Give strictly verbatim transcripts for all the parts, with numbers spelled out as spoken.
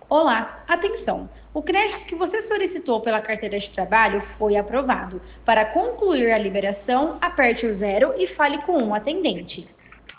Olá, atenção! O crédito que você solicitou pela carteira de trabalho foi aprovado. Para concluir a liberação, aperte o zero e fale com um atendente.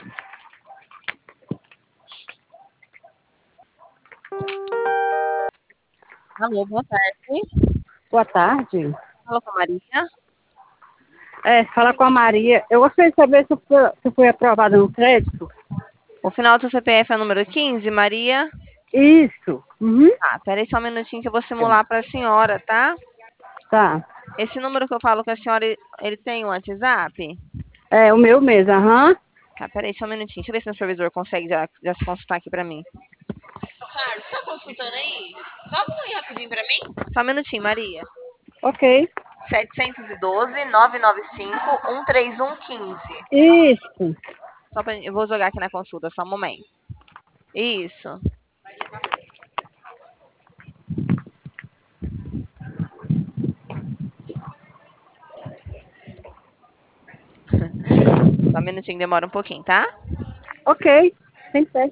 Alô, boa tarde. Boa tarde. Fala com a Maria. É, fala com a Maria. Eu gostaria de saber se eu fui, se eu fui aprovada no crédito. O final do seu C P F é o número quinze, Maria? Isso. Uhum. Ah, peraí só um minutinho que eu vou simular para a senhora, tá? Tá. Esse número que eu falo com a senhora, ele tem um WhatsApp? É, o meu mesmo, aham. Tá, peraí só um minutinho. Deixa eu ver se o supervisor consegue já, já se consultar aqui para mim. Carlos, você tá consultando aí? Joga um aí rapidinho para mim. Só um minutinho, Maria. Ok. sete um dois, nove nove cinco, um três um um cinco. Isso. Só pra, eu vou jogar aqui na consulta, só um momento. Isso. Só um minutinho, demora um pouquinho, tá? Ok. Sem pé.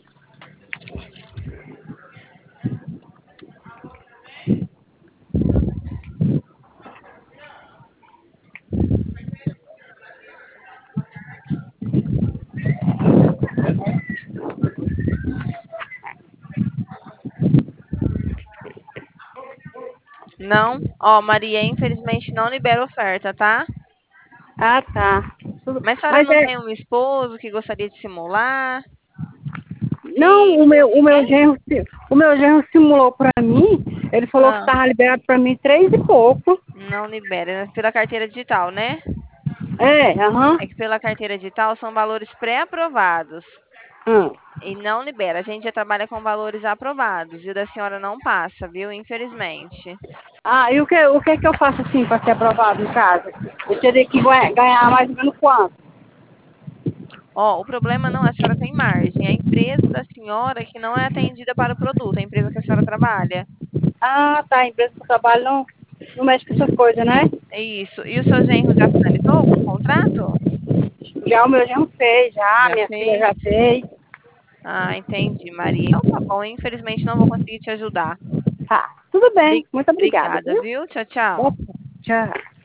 Não, ó, Maria, infelizmente não libera oferta, tá? Ah, tá. Tudo- Mas a senhora Mas não é. tem um esposo que gostaria de simular? Não, o meu, Filhos, o meu ninguém? genro, si- o meu genro simulou pra mim. Ele falou que Ah, tava liberado pra mim três e pouco. não libera. É pela carteira digital, né? É, aham. É que pela carteira digital são valores pré-aprovados. Ah. E não libera. A gente já trabalha com valores aprovados. E o da senhora não passa, viu? Infelizmente. Ah, e o que, o que é que eu faço assim para ser aprovado no caso? Eu teria que ganha- ganhar mais ou menos quanto? Ó, o problema não é a senhora tem margem. É a empresa da senhora que não é atendida para o produto, a empresa que a senhora trabalha. Ah, tá. A empresa que eu trabalho não, não mexe com essas coisas, né? É isso. E o seu genro já finalizou algum contrato? Já o meu já fez, já, Já minha filha fez? já fez. Ah, entendi, Maria. Então tá bom, infelizmente não vou conseguir te ajudar. Tá, tudo bem. Bri- Muito obrigada, Obrigada, viu? viu? Tchau, tchau. Boa tarde. Tchau.